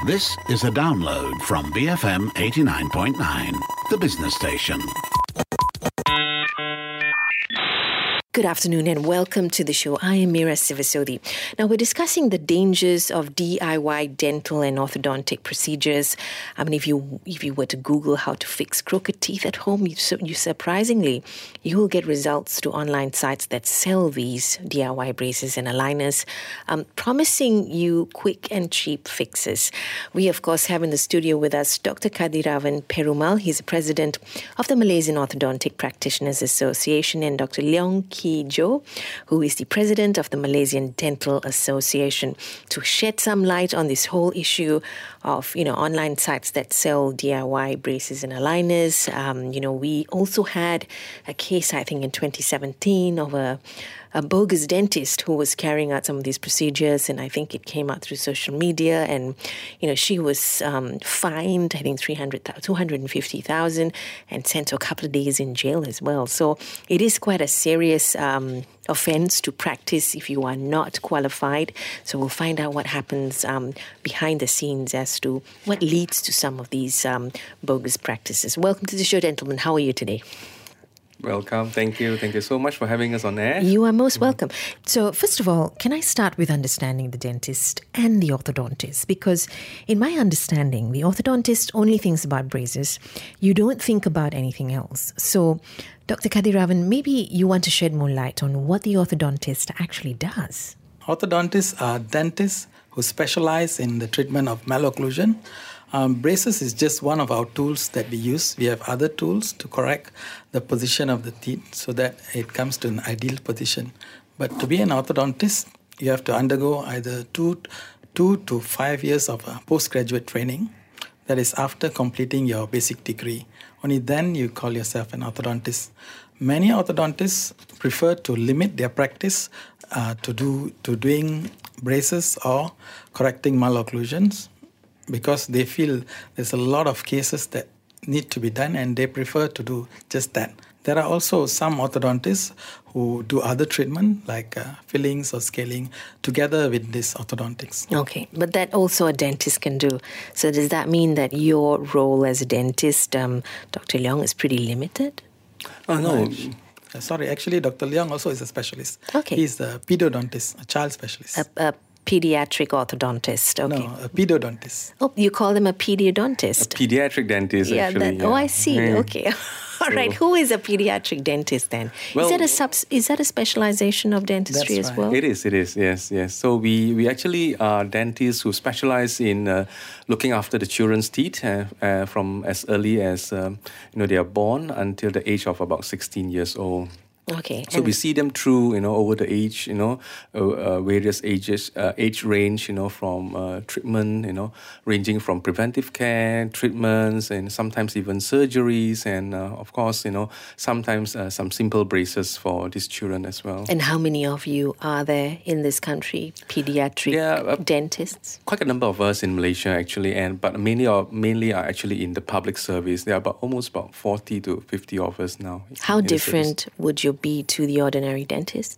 This is a download from BFM 89.9, the business station. Good afternoon and welcome to the show. I am Mira Sivasodi. Now, we're discussing the dangers of DIY dental and orthodontic procedures. I mean, if you were to Google how to fix crooked teeth at home, you surprisingly, you will get results to online sites that sell these DIY braces and aligners, promising you quick and cheap fixes. We, of course, have in the studio with us Dr. Kadiravan Perumal. He's the president of the Malaysian Orthodontic Practitioners Association, and Dr. Leong Kee Jo, who is the president of the Malaysian Dental Association, to shed some light on this whole issue of, online sites that sell DIY braces and aligners. We also had a case, I think, in 2017 of a bogus dentist who was carrying out some of these procedures, and I think it came out through social media, and she was fined, I think 250,000, and sent to a couple of days in jail as well. So it is quite a serious offense to practice if you are not qualified. So we'll find out what happens behind the scenes as to what leads to some of these bogus practices. Welcome to the show, gentlemen. How are you today? Welcome. Thank you. Thank you so much for having us on air. You are most welcome. So first of all, can I start with understanding the dentist and the orthodontist? Because in my understanding, the orthodontist only thinks about braces. You don't think about anything else. So Dr. Kadiravan, maybe you want to shed more light on what the orthodontist actually does. Orthodontists are dentists who specialize in the treatment of malocclusion. Braces is just one of our tools that we use. We have other tools to correct the position of the teeth so that it comes to an ideal position. But to be an orthodontist, you have to undergo either 2 to 5 years of postgraduate training. That is after completing your basic degree. Only then you call yourself an orthodontist. Many orthodontists prefer to limit their practice to doing braces or correcting malocclusions, because they feel there's a lot of cases that need to be done and they prefer to do just that. There are also some orthodontists who do other treatment like fillings or scaling together with this orthodontics. Okay, but that also a dentist can do. So does that mean that your role as a dentist, Dr. Leong, is pretty limited? Oh, no. Sorry, actually Dr. Leong also is a specialist. Okay. He's a pedodontist, a child specialist. A pediatric orthodontist. Okay. No, a pedodontist. Oh, you call them a pediodontist? A pediatric dentist, actually. Oh, I see. Yeah. Okay. All right. Who is a pediatric dentist then? Well, is that a specialization of dentistry as well? It is. Yes. So we actually are dentists who specialize in looking after the children's teeth from as early as they are born until the age of about 16 years old. Okay. So we see them through, over the age, various ages, age range, from treatment, ranging from preventive care, treatments, and sometimes even surgeries, and of course, sometimes some simple braces for these children as well. And how many of you are there in this country, pediatric dentists? Quite a number of us in Malaysia actually, but mainly are actually in the public service. There are almost 40 to 50 of us now. How different would you be to the ordinary dentist?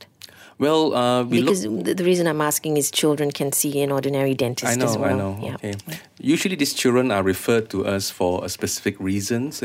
Well, because the reason I'm asking is children can see an ordinary dentist as well. I know. Yeah. Okay. Usually these children are referred to us for a specific reasons,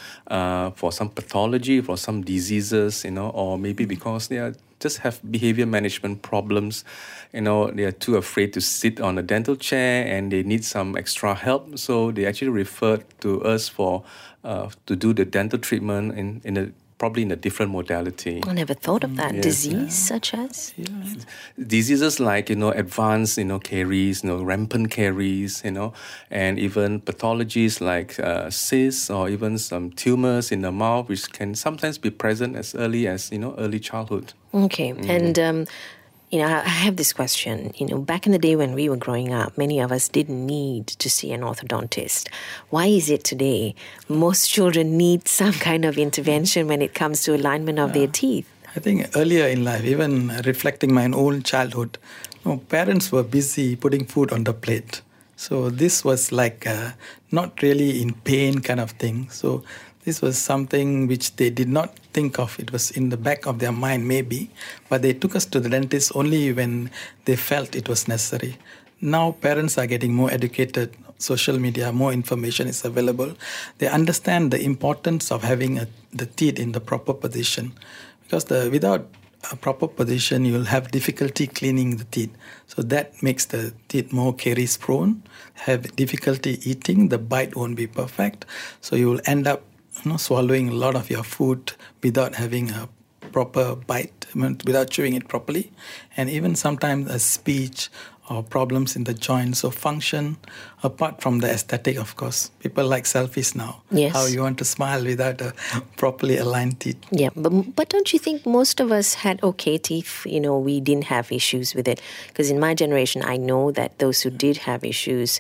for some pathology, for some diseases, or maybe because they just have behavior management problems. They are too afraid to sit on a dental chair and they need some extra help. So they actually refer to us for to do the dental treatment probably in a different modality. I never thought of that. Yes. Disease such as? Yeah. Diseases like, advanced, caries, rampant caries, and even pathologies like cysts or even some tumors in the mouth, which can sometimes be present as early as, early childhood. Okay. And, I have this question. Back in the day when we were growing up, many of us didn't need to see an orthodontist. Why is it today most children need some kind of intervention when it comes to alignment of their teeth? I think earlier in life, even reflecting my own childhood, parents were busy putting food on the plate. So this was like not really in pain kind of thing. So this was something which they did not think of. It was in the back of their mind maybe, but they took us to the dentist only when they felt it was necessary. Now parents are getting more educated social media, more information is available. They understand the importance of having the teeth in the proper position, because without a proper position, you'll have difficulty cleaning the teeth. So that makes the teeth more caries prone, have difficulty eating, the bite won't be perfect. So you will end up swallowing a lot of your food without having a proper bite, without chewing it properly. And even sometimes a speech or problems in the joints. So function, apart from the aesthetic, of course. People like selfies now. Yes. How you want to smile without a properly aligned teeth. Yeah, but don't you think most of us had okay teeth? We didn't have issues with it. Because in my generation, I know that those who did have issues,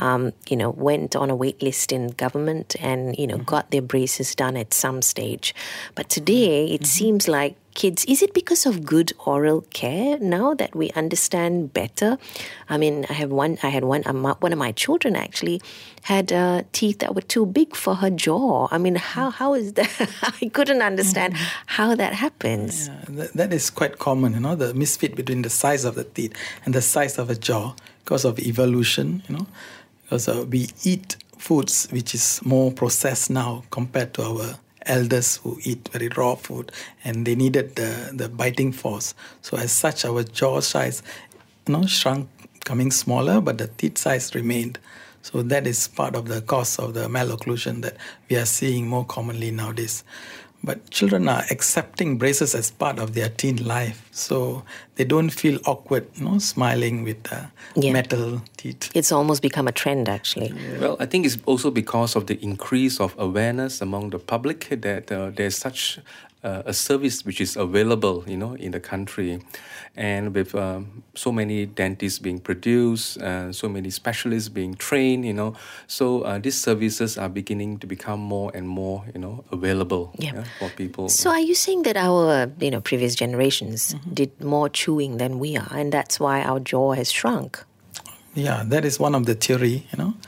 went on a wait list in government and, got their braces done at some stage. But today, it seems like kids, is it because of good oral care now that we understand better? I mean, one of my children actually had teeth that were too big for her jaw. I mean, how is that? I couldn't understand how that happens. Yeah, that is quite common, the misfit between the size of the teeth and the size of a jaw because of evolution, because we eat foods which is more processed now compared to our elders who eat very raw food, and they needed the biting force. So as such, our jaw size shrunk, coming smaller, but the teeth size remained. So that is part of the cause of the malocclusion that we are seeing more commonly nowadays. But children are accepting braces as part of their teen life, so they don't feel awkward, smiling with metal teeth. It's almost become a trend, actually. Well, I think it's also because of the increase of awareness among the public that there's such a service which is available, in the country. And with so many dentists being produced, so many specialists being trained, so these services are beginning to become more and more, available for people. So are you saying that our, previous generations did more chewing than we are, and that's why our jaw has shrunk? Yeah, that is one of the theory,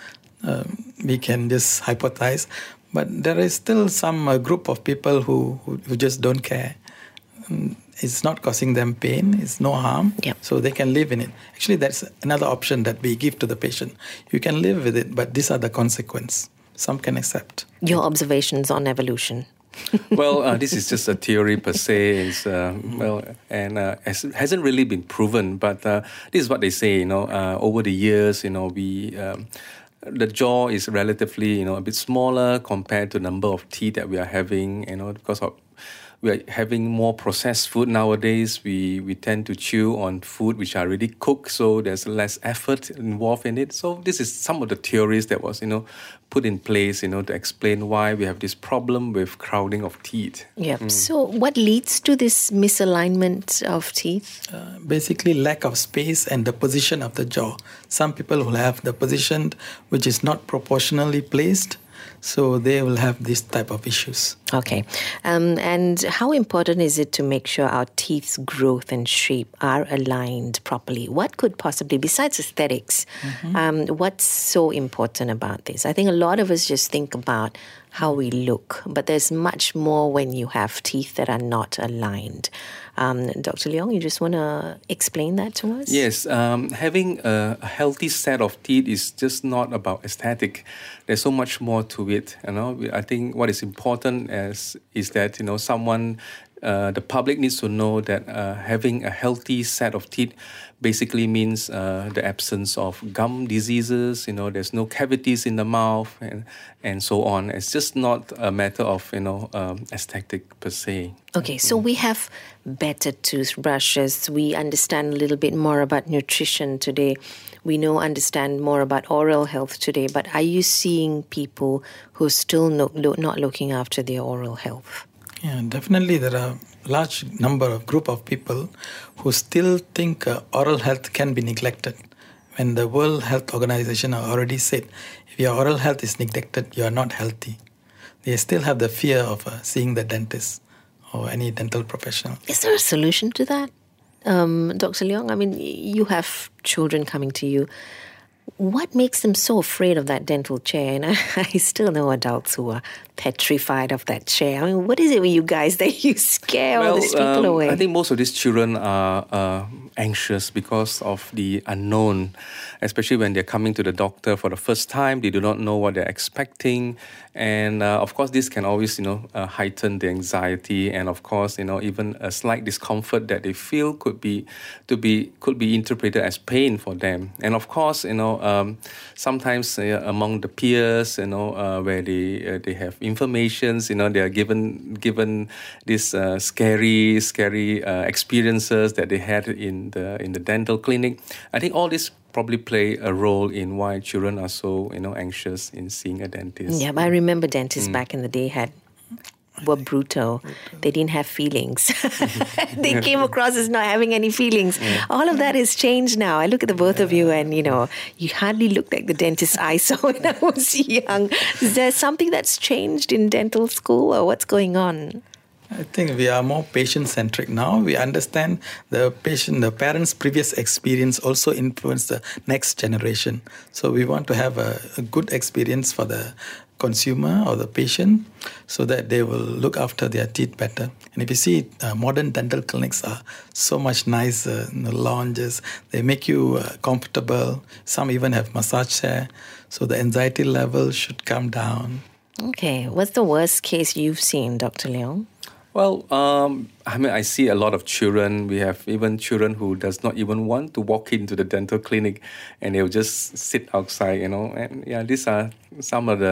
we can just hypothesize. But there is still some group of people who just don't care. It's not causing them pain, it's no harm, so they can live in it. Actually, that's another option that we give to the patient. You can live with it, but these are the consequences. Some can accept. Your observations on evolution? Well, this is just a theory per se. It's, hasn't really been proven, but this is what they say, over the years, the jaw is relatively, a bit smaller compared to the number of teeth that we are having, because we are having more processed food nowadays. We tend to chew on food which are already cooked, so there's less effort involved in it. So this is some of the theories that was, put in place, to explain why we have this problem with crowding of teeth. Yeah. So what leads to this misalignment of teeth? Basically, lack of space and the position of the jaw. Some people will have the position which is not proportionally placed, so they will have this type of issues. Okay. And how important is it to make sure our teeth's growth and shape are aligned properly? What could possibly, besides aesthetics, what's so important about this? I think a lot of us just think about how we look, but there's much more when you have teeth that are not aligned. Dr. Leong, you just want to explain that to us? Yes, having a healthy set of teeth is just not about aesthetic. There's so much more to it. I think what is important is that someone, the public needs to know that having a healthy set of teeth basically means the absence of gum diseases. There's no cavities in the mouth and so on. It's just not a matter of aesthetic per se. Okay, so we have better toothbrushes. We understand a little bit more about nutrition today. We understand more about oral health today. But are you seeing people who are still not looking after their oral health? Yeah, definitely there are large group of people who still think oral health can be neglected. When the World Health Organization already said, if your oral health is neglected, you are not healthy. They still have the fear of seeing the dentist or any dental professional. Is there a solution to that? Dr. Leong, I mean, you have children coming to you. What makes them so afraid of that dental chair? And I still know adults who are petrified of that chair. I mean, what is it with you guys that you scare all these people away? I think most of these children are anxious because of the unknown, especially when they're coming to the doctor for the first time. They do not know what they're expecting. And of course, this can always, heighten the anxiety, and of course, even a slight discomfort that they feel could be interpreted as pain for them. And of course, sometimes among the peers, where they have informations, they are given these scary experiences that they had in the dental clinic. I think all this probably play a role in why children are so anxious in seeing a dentist. Yeah, but I remember dentists back in the day were brutal. They didn't have feelings. They came across as not having any feelings. Yeah. All of that has changed now. I look at the both of you and, you hardly look like the dentist I saw when I was young. Is there something that's changed in dental school, or what's going on? I think we are more patient-centric now. We understand the parents' previous experience also influence the next generation. So we want to have a good experience for the consumer or the patient so that they will look after their teeth better. And if you see, modern dental clinics are so much nicer, lounges. They make you comfortable. Some even have massage chair. So the anxiety level should come down. Okay. What's the worst case you've seen, Dr. Leong? Well, I see a lot of children. We have even children who does not even want to walk into the dental clinic, and they'll just sit outside, And these are some of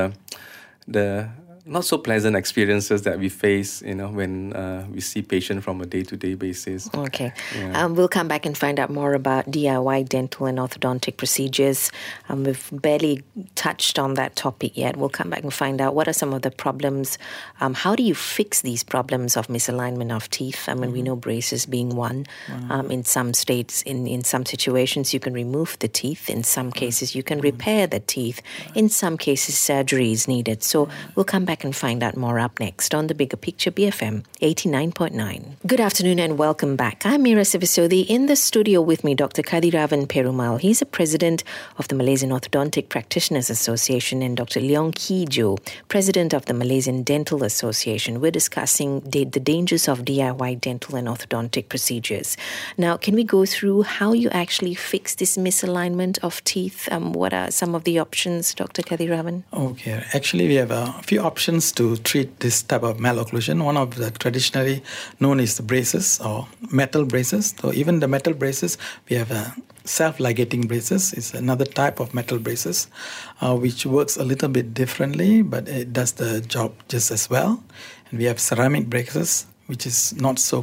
the not so pleasant experiences that we face, when we see patients from a day-to-day basis. Okay. Yeah. We'll come back and find out more about DIY dental and orthodontic procedures. We've barely touched on that topic yet. We'll come back and find out what are some of the problems. How do you fix these problems of misalignment of teeth? We know braces being one. In some states, in some situations, you can remove the teeth. In some cases, you can repair the teeth. In some cases, surgery is needed. So we'll come back and find out more up next on The Bigger Picture, BFM 89.9. Good afternoon and welcome back. I'm Mira Sivisodi. In the studio with me, Dr. Kadiravan Perumal. He's a president of the Malaysian Orthodontic Practitioners Association, and Dr. Leong Kee Jo, president of the Malaysian Dental Association. We're discussing the dangers of DIY dental and orthodontic procedures. Now, can we go through how you actually fix this misalignment of teeth? What are some of the options, Dr. Kadiravan? Okay. Actually, we have a few options to treat this type of malocclusion. One of the traditionally known is the braces or metal braces. So even the metal braces, we have a self-ligating braces. It's another type of metal braces, which works a little bit differently, but it does the job just as well. And we have ceramic braces, which is not so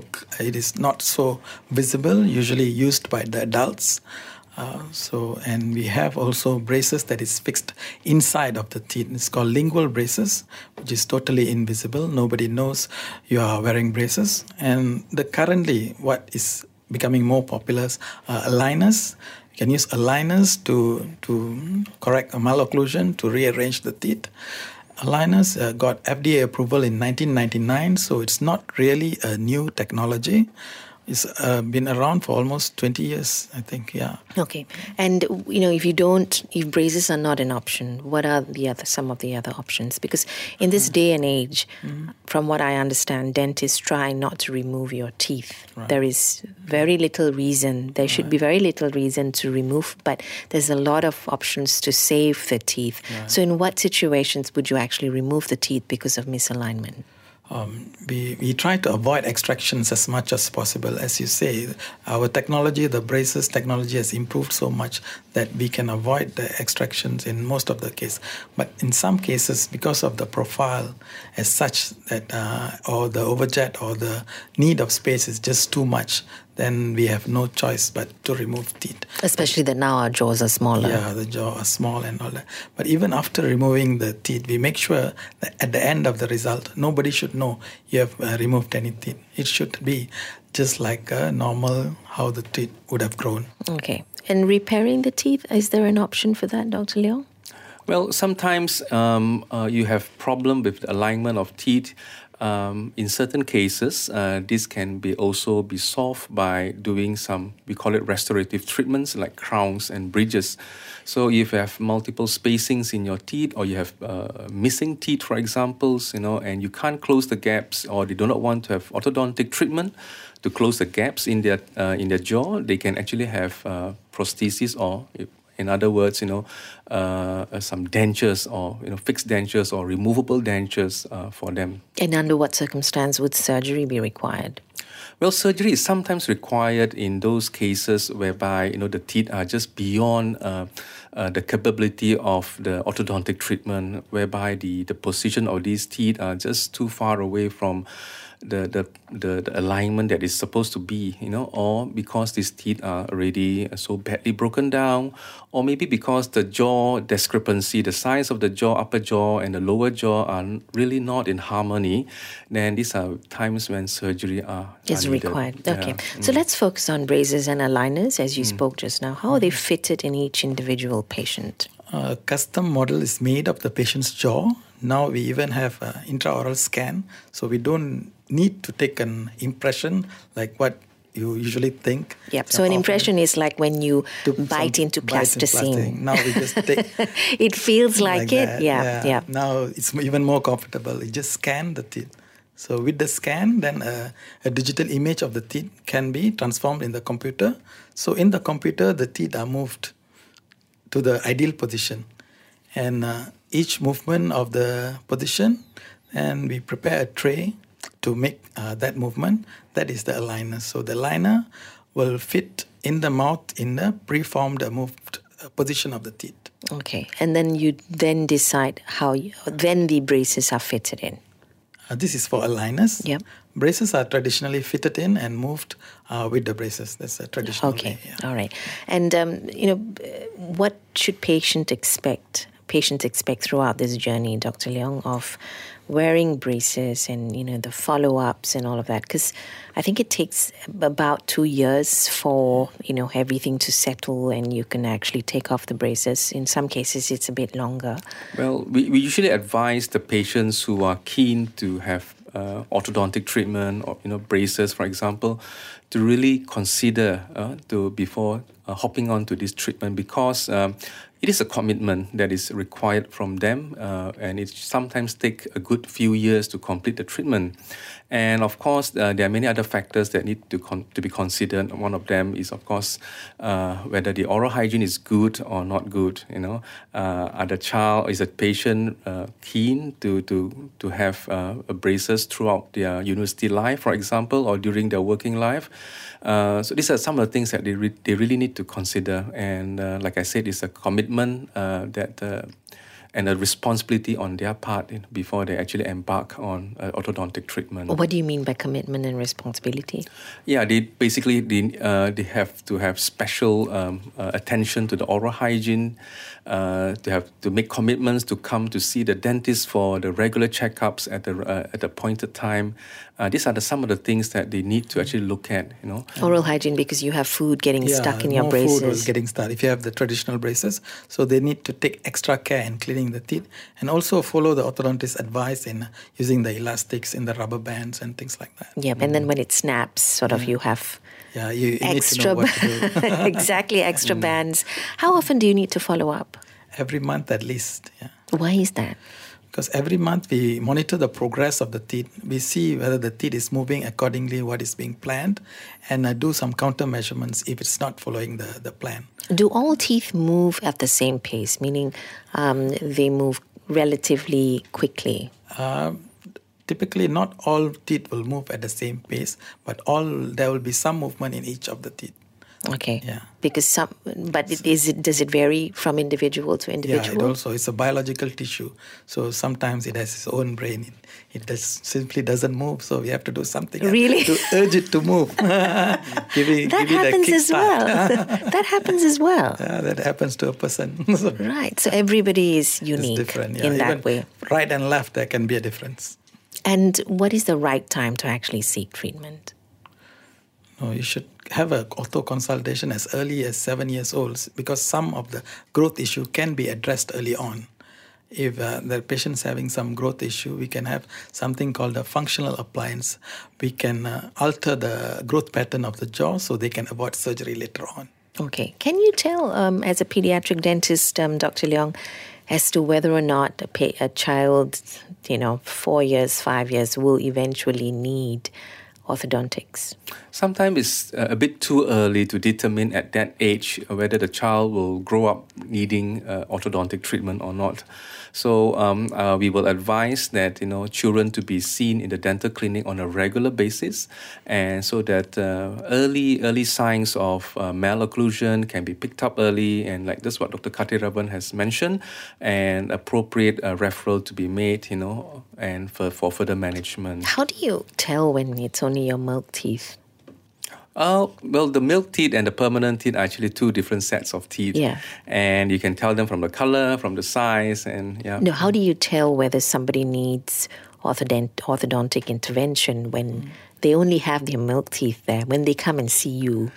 visible, usually used by the adults. And we have also braces that is fixed inside of the teeth. It's called lingual braces, which is totally invisible. Nobody knows you are wearing braces. And currently, what is becoming more popular is aligners. You can use aligners to correct a malocclusion, to rearrange the teeth. Aligners got FDA approval in 1999, so it's not really a new technology. It's been around for almost 20 years, I think, yeah. Okay. And, if braces are not an option, what are some of the other options? Because in this day and age, from what I understand, dentists try not to remove your teeth. Right. There is very little reason. There should be very little reason to remove, but there's a lot of options to save the teeth. Right. So in what situations would you actually remove the teeth because of misalignment? We try to avoid extractions as much as possible. As you say, our technology, the braces technology, has improved so much that we can avoid the extractions in most of the cases. But in some cases, because of the profile as such, that or the overjet or the need of space is just too much, then we have no choice but to remove teeth. Especially that now our jaws are smaller. Yeah, the jaw are small and all that. But even after removing the teeth, we make sure that at the end of the result, nobody should know you have removed any teeth. It should be just like normal, how the teeth would have grown. Okay. And repairing the teeth, is there an option for that, Dr. Leong? Well, sometimes you have problem with the alignment of teeth. In certain cases, this can also be solved by doing some, we call it restorative treatments like crowns and bridges. So if you have multiple spacings in your teeth, or you have missing teeth, for example, and you can't close the gaps, or they do not want to have orthodontic treatment to close the gaps in their jaw, they can actually have prosthesis, or in other words, some dentures, or fixed dentures or removable dentures for them. And under what circumstance would surgery be required? Well, surgery is sometimes required in those cases whereby the teeth are just beyond the capability of the orthodontic treatment, whereby the position of these teeth are just too far away from the alignment that is supposed to be, or because these teeth are already so badly broken down, or maybe because the jaw discrepancy, the size of the jaw, upper jaw and the lower jaw are really not in harmony, then these are times when surgery is required. Okay. So let's focus on braces and aligners, as you spoke just now. How are they fitted in each individual patient? A custom model is made of the patient's jaw. Now we even have an intraoral scan, so we don't need to take an impression like what you usually think. Yep. So an impression is like when you bite into plasticine. Now we just take. It feels like it. That. Yeah. Now it's even more comfortable. You just scan the teeth. So with the scan, then a digital image of the teeth can be transformed in the computer. So in the computer, the teeth are moved to the ideal position, and each movement of the position, and we prepare a tray to make that movement. That is the aligner. So the aligner will fit in the mouth in the preformed moved position of the teeth. Okay, and then you decide how then the braces are fitted in. This is for aligners. Yep. Braces are traditionally fitted in and moved with the braces. That's a traditional way. Okay, all right. And, what should patients expect throughout this journey, Dr. Leong, of wearing braces and, the follow-ups and all of that? Because I think it takes about 2 years for, everything to settle and you can actually take off the braces. In some cases, it's a bit longer. Well, we usually advise the patients who are keen to have orthodontic treatment or, braces, for example, to really consider before hopping on to this treatment, because it is a commitment that is required from them, and it sometimes takes a good few years to complete the treatment. And of course, there are many other factors that need to be considered. One of them is, of course, whether the oral hygiene is good or not good. Is the patient keen to have braces throughout their university life, for example, or during their working life? So these are some of the things that they really need to consider. And like I said, it's a commitment and a responsibility on their part before they actually embark on orthodontic treatment. What do you mean by commitment and responsibility? Yeah, they have to have special attention to the oral hygiene. They have to make commitments to come to see the dentist for the regular checkups at the appointed time. These are some of the things that they need to actually look at. Oral hygiene, because you have food getting stuck in your braces. Food getting stuck. If you have the traditional braces, so they need to take extra care in cleaning the teeth, and also follow the orthodontist's advice in using the elastics in the rubber bands and things like that. Yep, and then when it snaps, you have you extra need to know what to do. Exactly, extra bands. How often do you need to follow up? Every month at least. Yeah. Why is that? Because every month we monitor the progress of the teeth. We see whether the teeth is moving accordingly what is being planned, and do some counter measurements if it's not following the plan. Do all teeth move at the same pace, meaning they move relatively quickly? Typically, not all teeth will move at the same pace, but there will be some movement in each of the teeth. Okay. Yeah. Because does it vary from individual to individual? Yeah, it's a biological tissue. So sometimes it has its own brain. It simply doesn't move. So we have to do something really to urge it to move. That happens as well. That happens as well. Yeah, that happens to a person. Right. So everybody is unique in that way. Right and left, there can be a difference. And what is the right time to actually seek treatment? You should have an ortho consultation as early as 7 years old, because some of the growth issue can be addressed early on. If the patient's having some growth issue, we can have something called a functional appliance. We can alter the growth pattern of the jaw so they can avoid surgery later on. Okay. Can you tell, as a pediatric dentist, Dr. Leong, as to whether or not a child, 4 years, 5 years, will eventually need orthodontics? Sometimes it's a bit too early to determine at that age whether the child will grow up needing orthodontic treatment or not. So we will advise that children to be seen in the dental clinic on a regular basis, and so that early signs of malocclusion can be picked up early, and like this what Dr. Kathiravan has mentioned, and appropriate referral to be made, and for further management. How do you tell when it's only your milk teeth? Well, the milk teeth and the permanent teeth are actually two different sets of teeth. Yeah. And you can tell them from the color, from the size, and yeah. No, how do you tell whether somebody needs orthodontic intervention when they only have their milk teeth there, when they come and see you?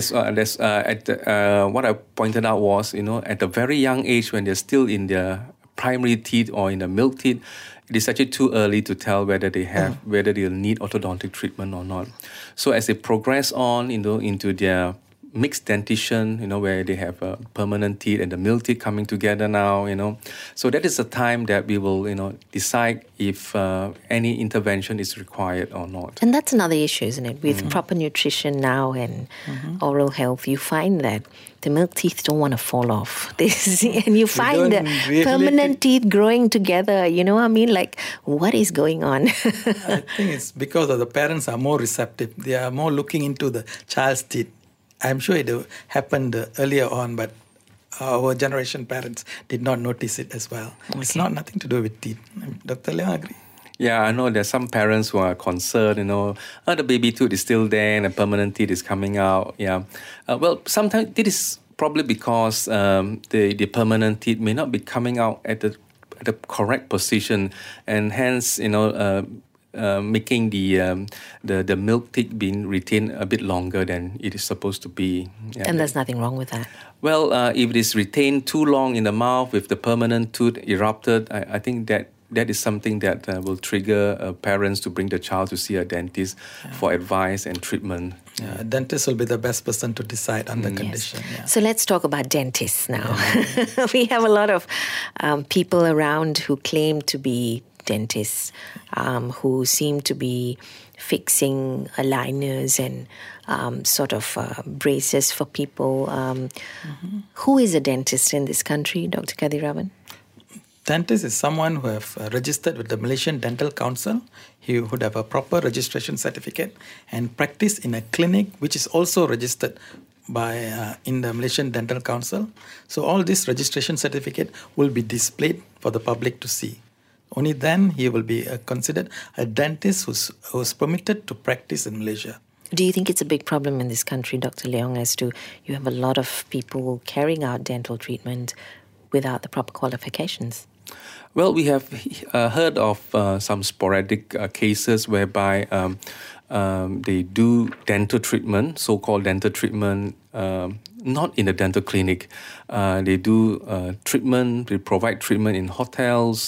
What I pointed out was, at a very young age when they're still in their primary teeth or in the milk teeth, it is actually too early to tell whether whether they'll need orthodontic treatment or not. So as they progress on, into their mixed dentition, where they have permanent teeth and the milk teeth coming together now, So that is the time that we will, decide if any intervention is required or not. And that's another issue, isn't it? With proper nutrition now and oral health, you find that the milk teeth don't want to fall off. And you find the permanent teeth growing together. You know what I mean? Like, what is going on? I think it's because the parents are more receptive. They are more looking into the child's teeth. I'm sure it happened earlier on, but our generation parents did not notice it as well. Okay. It's nothing to do with teeth. Dr. Leong, agree? Yeah, I know there's some parents who are concerned, the baby tooth is still there and the permanent teeth is coming out. Yeah. Well, sometimes it is probably because the permanent teeth may not be coming out at the correct position, and hence, making the milk teeth being retained a bit longer than it is supposed to be. Yeah. And there's nothing wrong with that. Well, if it is retained too long in the mouth with the permanent tooth erupted, I think that is something that will trigger parents to bring the child to see a dentist for advice and treatment. Yeah, a dentist will be the best person to decide on the condition. Yes. Yeah. So let's talk about dentists now. Yeah. We have a lot of people around who claim to be dentists, who seem to be fixing aligners and braces for people. Who is a dentist in this country, Dr. Kathiravan? Dentist is someone who have registered with the Malaysian Dental Council. He would have a proper registration certificate and practice in a clinic which is also registered in the Malaysian Dental Council. So all this registration certificate will be displayed for the public to see. Only then he will be considered a dentist who's permitted to practice in Malaysia. Do you think it's a big problem in this country, Dr. Leong, as to you have a lot of people carrying out dental treatment without the proper qualifications? Well, we have heard of some sporadic cases whereby they do dental treatment, so-called dental treatment, not in a dental clinic. They do treatment. They provide treatment in hotels,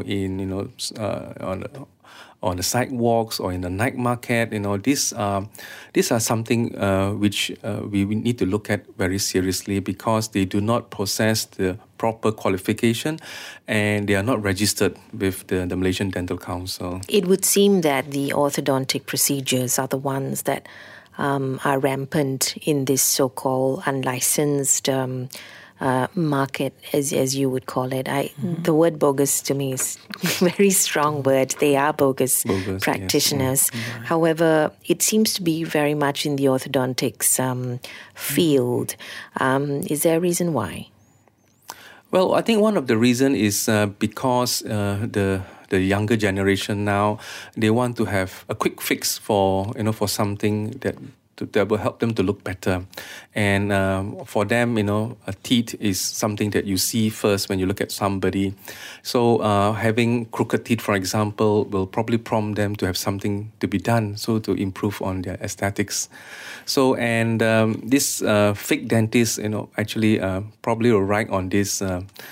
on the sidewalks or in the night market. These are something which we need to look at very seriously, because they do not possess the proper qualification and they are not registered with the Malaysian Dental Council. It would seem that the orthodontic procedures are the ones that are rampant in this so-called unlicensed market, as you would call it. The word bogus to me is a very strong word. They are bogus practitioners. Yes. However, it seems to be very much in the orthodontics field. Is there a reason why? Well, I think one of the reasons is because the younger generation now, they want to have a quick fix for something that that will help them to look better. And for them, a teeth is something that you see first when you look at somebody. So having crooked teeth, for example, will probably prompt them to have something to be done, so to improve on their aesthetics. So, and this fake dentist, actually probably will write on this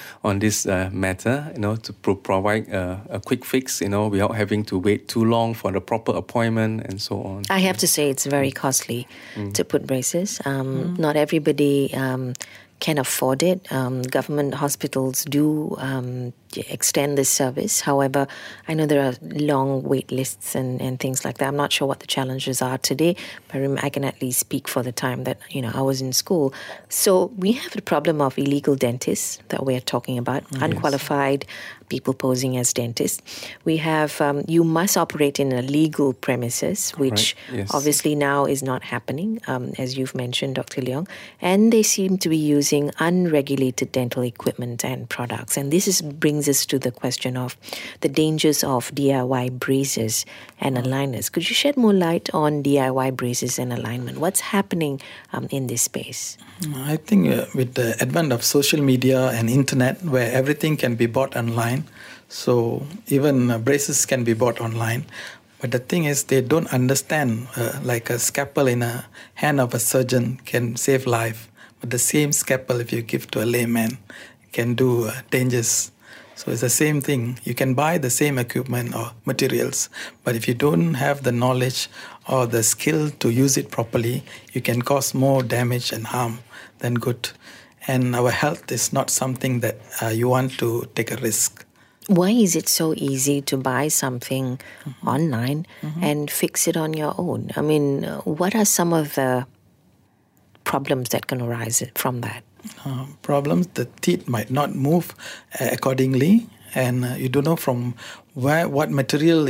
matter, to provide a quick fix, without having to wait too long for the proper appointment and so on. I have to say it's very costly to put braces. Not everybody can afford it. Government hospitals do extend this service. However, I know there are long wait lists and things like that. I'm not sure what the challenges are today, but I can at least speak for the time that I was in school. So we have the problem of illegal dentists that we're talking about, unqualified people posing as dentists. We have you must operate in a legal premises, which obviously now is not happening, as you've mentioned, Dr. Leong. And they seem to be using unregulated dental equipment and products. And this brings us to the question of the dangers of DIY braces and aligners. Could you shed more light on DIY braces and alignment? What's happening in this space? I think with the advent of social media and internet, where everything can be bought online, so even braces can be bought online. But the thing is, they don't understand, like a scalpel in a hand of a surgeon can save life. But the same scalpel, if you give to a layman, can do dangers. So it's the same thing. You can buy the same equipment or materials, but if you don't have the knowledge or the skill to use it properly, you can cause more damage and harm than good. And our health is not something that you want to take a risk. Why is it so easy to buy something online and fix it on your own? I mean, what are some of the problems that can arise from that? Problems, the teeth might not move accordingly, and you don't know from what material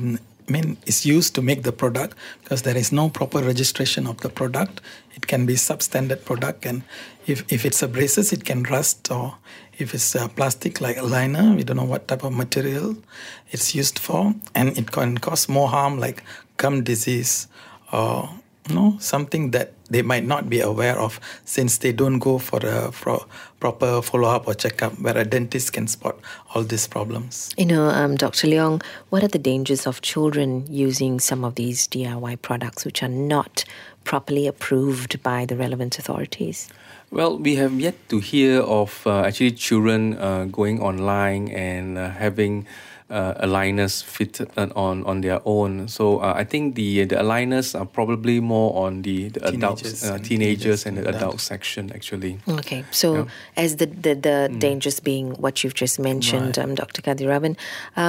is used to make the product, because there is no proper registration of the product. It can be substandard product, and if it's a braces, it can rust, or if it's a plastic like a liner, we don't know what type of material it's used for, and it can cause more harm like gum disease or something that they might not be aware of, since they don't go for a proper follow-up or checkup where a dentist can spot all these problems. Dr. Leong, what are the dangers of children using some of these DIY products which are not properly approved by the relevant authorities? Well, we have yet to hear of actually children going online and having aligners fitted on their own. So I think the aligners are probably more on the teenagers and the adult section, actually. Okay, so as the dangers being what you've just mentioned, Dr. Kadiravan,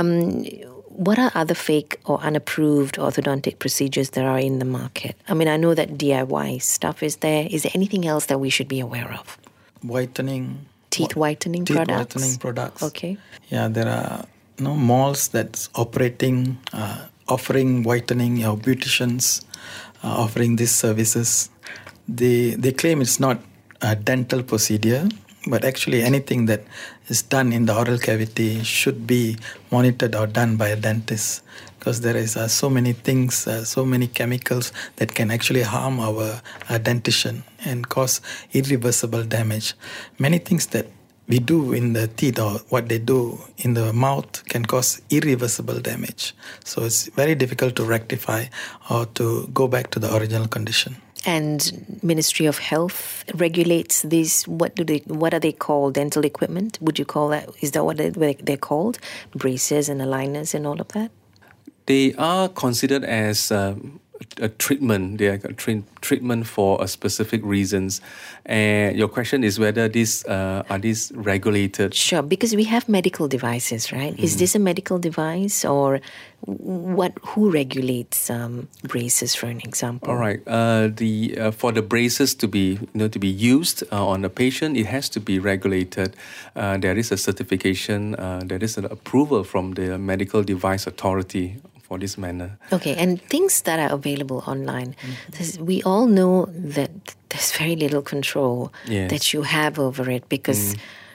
what are other fake or unapproved orthodontic procedures that are in the market? I mean, I know that DIY stuff is there. Is there anything else that we should be aware of? Teeth whitening products. Okay. Yeah, there are malls that's offering whitening, or beauticians offering these services. They claim it's not a dental procedure, but actually anything that is done in the oral cavity should be monitored or done by a dentist, because there is so many things, so many chemicals that can actually harm our dentition and cause irreversible damage. Many things that we do in the teeth or what they do in the mouth can cause irreversible damage. So it's very difficult to rectify or to go back to the original condition. And Ministry of Health regulates these. What are they called? Dental equipment? Would you call that? Is that what they're called? Braces and aligners and all of that? They are considered as a treatment. They are treatment for a specific reasons. And your question is whether these are these regulated? Sure, because we have medical devices, right? Mm-hmm. Is this a medical device, or who regulates braces, for an example? All right. For the braces to be used on a patient, it has to be regulated. There is a certification. There is an approval from the Medical Device Authority for this manner. Okay, and things that are available online. We all know that there's very little control that you have over it, because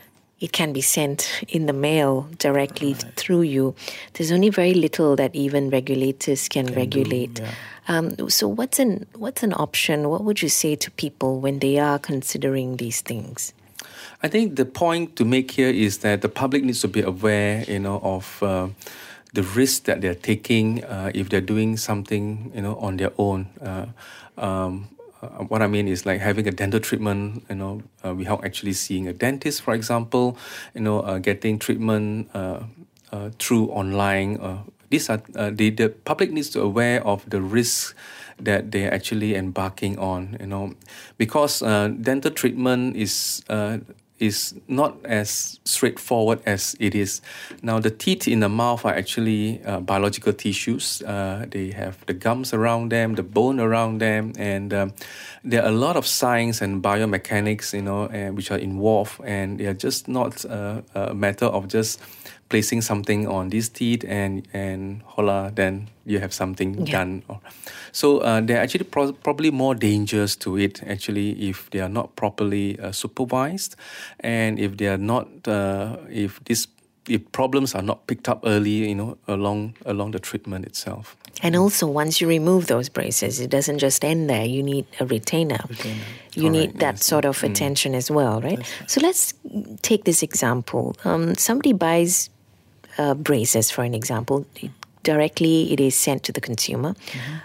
it can be sent in the mail directly through you. There's only very little that even regulators can regulate. So what's an option? What would you say to people when they are considering these things? I think the point to make here is that the public needs to be aware, of the risk that they're taking if they're doing something, on their own. What I mean is like having a dental treatment, without actually seeing a dentist, for example, getting treatment through online. These are the public needs to be aware of the risks that they're actually embarking on, because dental treatment is not as straightforward as it is. Now, the teeth in the mouth are actually biological tissues. They have the gums around them, the bone around them, and there are a lot of science and biomechanics, which are involved, and they are just not a matter of just placing something on these teeth and hola, then you have something done. So there are actually probably more dangers to it, actually, if they are not properly supervised, and if they are not, if problems are not picked up early, along the treatment itself. And also, once you remove those braces, it doesn't just end there. You need a retainer. You need that sort of attention as well, right? So let's take this example. Somebody buys braces, for an example. Directly, it is sent to the consumer,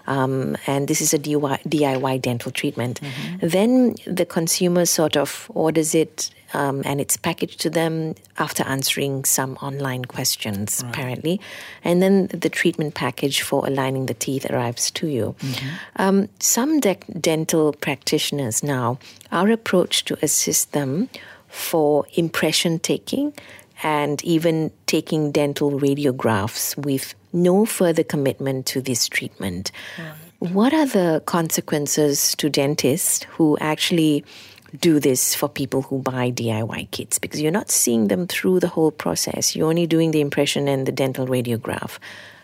and this is a DIY dental treatment. Then the consumer sort of orders it, and it's packaged to them after answering some online questions, apparently. And then the treatment package for aligning the teeth arrives to you. Some dental practitioners now are approached to assist them for impression taking and even taking dental radiographs with no further commitment to this treatment. What are the consequences to dentists who actually do this for people who buy DIY kits? Because you're not seeing them through the whole process. You're only doing the impression and the dental radiograph.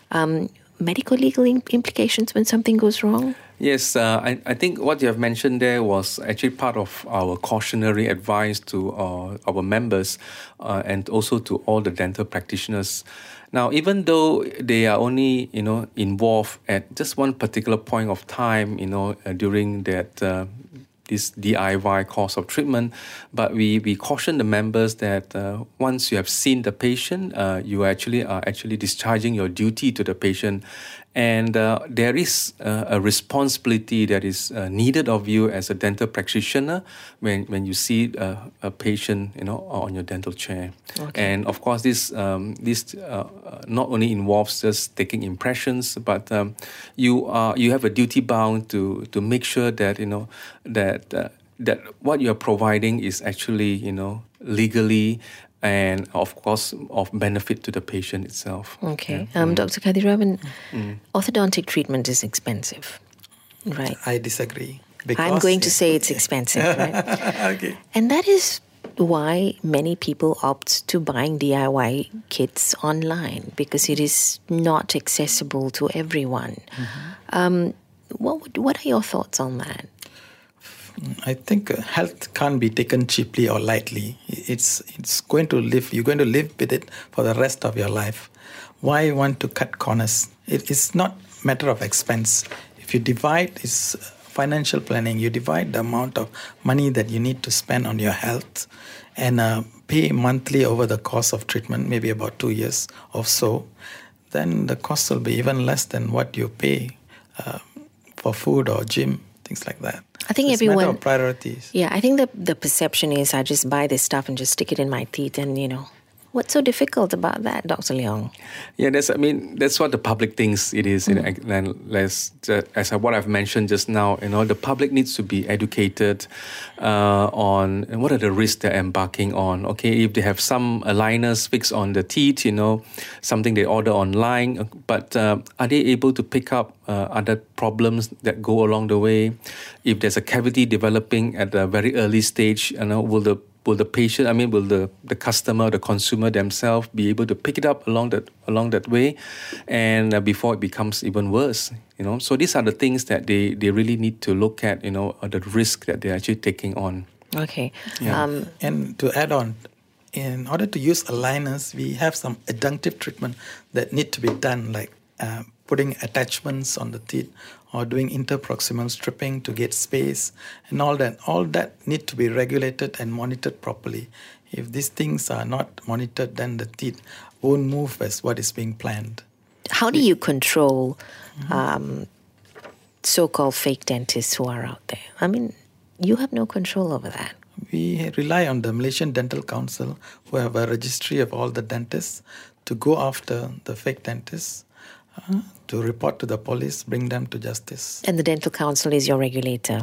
Medical legal implications when something goes wrong? Yes, I think what you have mentioned there was actually part of our cautionary advice to our members and also to all the dental practitioners. Now, even though they are only, involved at just one particular point of time, during that this DIY course of treatment, but we caution the members that once you have seen the patient, you are actually discharging your duty to the patient. And there is a responsibility that is needed of you as a dental practitioner when you see a patient, on your dental chair. And of course, this not only involves just taking impressions, but you have a duty bound to make sure that that what you are providing is actually legally and of course of benefit to the patient itself. Okay. Dr. Kadiravan, orthodontic treatment is expensive, right? I disagree. I'm going to say it's expensive, right? Okay. And that is why many people opt to buying DIY kits online, because it is not accessible to everyone. What are your thoughts on that? I think health can't be taken cheaply or lightly. It's going to live. You're going to live with it for the rest of your life. Why want to cut corners? It's not a matter of expense. If you divide, it's financial planning. You divide the amount of money that you need to spend on your health and pay monthly over the course of treatment, maybe about 2 years or so. Then the cost will be even less than what you pay for food or gym, things like that. I think it's everyone. A matter of priorities. Yeah, I think the perception is I just buy this stuff and just stick it in my teeth, and what's so difficult about that, Dr. Leong? Yeah, that's what the public thinks it is. And as what I've mentioned just now, the public needs to be educated on what are the risks they're embarking on. Okay, if they have some aligners fixed on the teeth, something they order online, but are they able to pick up other problems that go along the way? If there's a cavity developing at a very early stage, will the patient, will the customer, the consumer themselves be able to pick it up along that way, and before it becomes even worse? So these are the things that they really need to look at. The risk that they're actually taking on. Okay. Yeah. And to add on, in order to use aligners, we have some adjunctive treatment that need to be done, like putting attachments on the teeth or doing interproximal stripping to get space and all that. All that need to be regulated and monitored properly. If these things are not monitored, then the teeth won't move as what is being planned. How do you control so-called fake dentists who are out there? I mean, you have no control over that. We rely on the Malaysian Dental Council, who have a registry of all the dentists, to go after the fake dentists, to report to the police, bring them to justice. And the Dental Council is your regulator.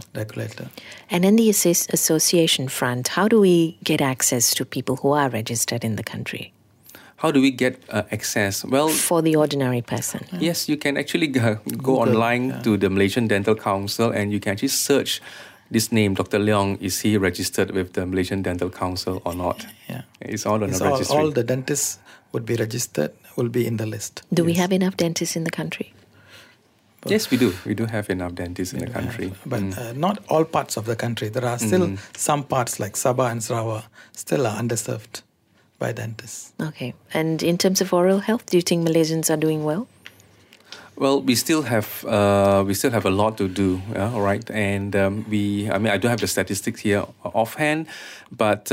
And in the association front, how do we get access to people who are registered in the country? How do we get access? Well, for the ordinary person. Yes, you can actually go online to the Malaysian Dental Council and you can actually search this name, Dr. Leong. Is he registered with the Malaysian Dental Council or not? Yeah. It's all on the registry. All the dentists would be registered, will be in the list. Do we have enough dentists in the country? Yes, we do. We do have enough dentists in the country. But not all parts of the country. There are still some parts like Sabah and Sarawak still are underserved by dentists. Okay. And in terms of oral health, do you think Malaysians are doing well? Well, we still have a lot to do, all right. And I don't have the statistics here offhand, but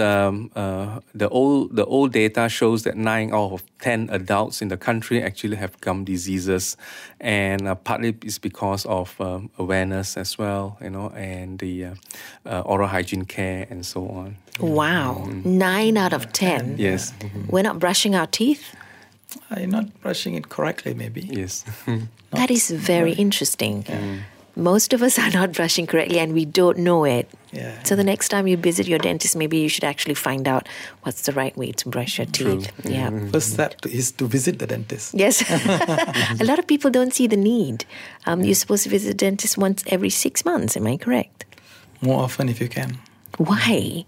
the old data shows that 9 out of 10 adults in the country actually have gum diseases, and partly it's because of awareness as well, and the oral hygiene care and so on. Wow, 9 out of 10. Yes, we're not brushing our teeth. You're not brushing it correctly, maybe. Yes. That is very interesting. Most of us are not brushing correctly and we don't know it. Yeah. So the next time you visit your dentist, maybe you should actually find out what's the right way to brush your teeth. True. Yeah. First step is to visit the dentist. Yes. A lot of people don't see the need. You're supposed to visit the dentist once every 6 months. Am I correct? More often if you can. Why?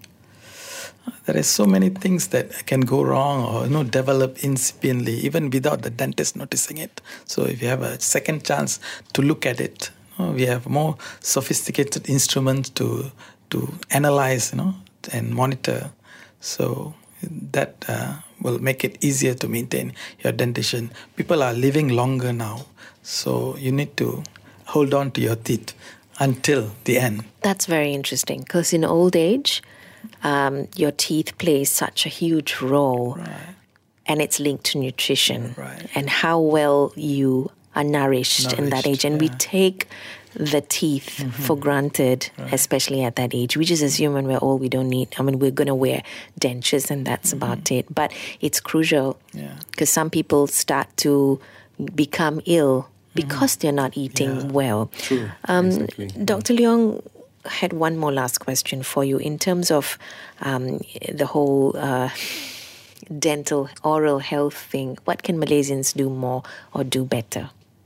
There are so many things that can go wrong or develop incipiently, even without the dentist noticing it. So if you have a second chance to look at it, we have more sophisticated instruments to analyze, and monitor. So that will make it easier to maintain your dentition. People are living longer now, so you need to hold on to your teeth until the end. That's very interesting, because in old age, your teeth play such a huge role, and it's linked to nutrition and how well you are nourished in that age. And we take the teeth for granted, especially at that age. We just assume when we're old, we don't need, we're going to wear dentures and that's about it. But it's crucial because some people start to become ill because they're not eating well. True. Exactly. Dr. Leong, had one more last question for you in terms of the whole dental oral health thing. What can Malaysians do more or do better?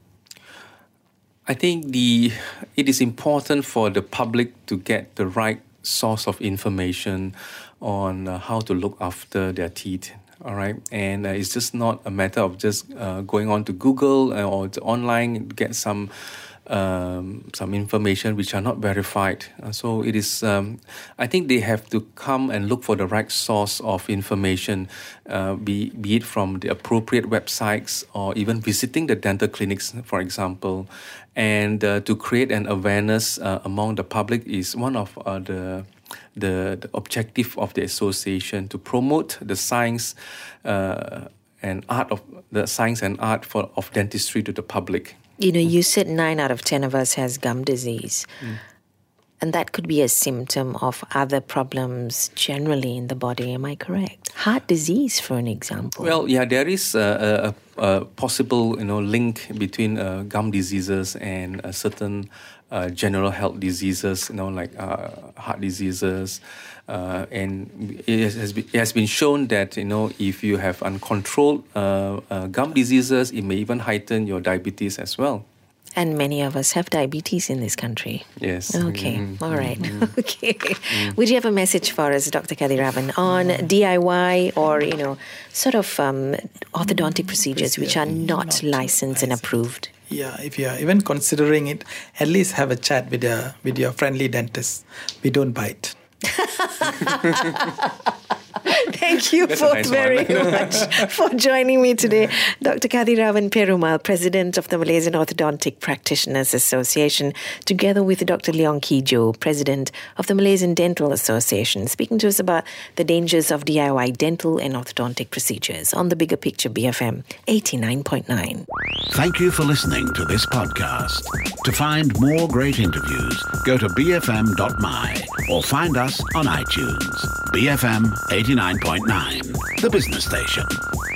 I think it is important for the public to get the right source of information on how to look after their teeth. All right, and it's just not a matter of just going on to Google or to online get some information which are not verified. So it is, I think they have to come and look for the right source of information, be it from the appropriate websites or even visiting the dental clinics, for example. And to create an awareness among the public is one of the objective of the association, to promote the science and art of dentistry to the public. You said 9 out of 10 of us has gum disease. And that could be a symptom of other problems generally in the body. Am I correct? Heart disease, for an example. Well, yeah, there is a possible, link between gum diseases and certain general health diseases, like heart diseases. And it has been shown that, if you have uncontrolled gum diseases, it may even heighten your diabetes as well. And many of us have diabetes in this country. Yes. Okay. All right. Okay. Would you have a message for us, Dr. Kadiravan, on DIY or, sort of orthodontic procedures which are not licensed and approved? Yeah, if you are even considering it, at least have a chat with your friendly dentist. We don't bite. Thank you That's a both nice very one. much for joining me today. Dr. Kadirawan Perumal, President of the Malaysian Orthodontic Practitioners Association, together with Dr. Leong Kee Jo, President of the Malaysian Dental Association, speaking to us about the dangers of DIY dental and orthodontic procedures on the Bigger Picture BFM 89.9. Thank you for listening to this podcast. To find more great interviews, go to bfm.my or find us on iTunes. BFM 89.9, the business station.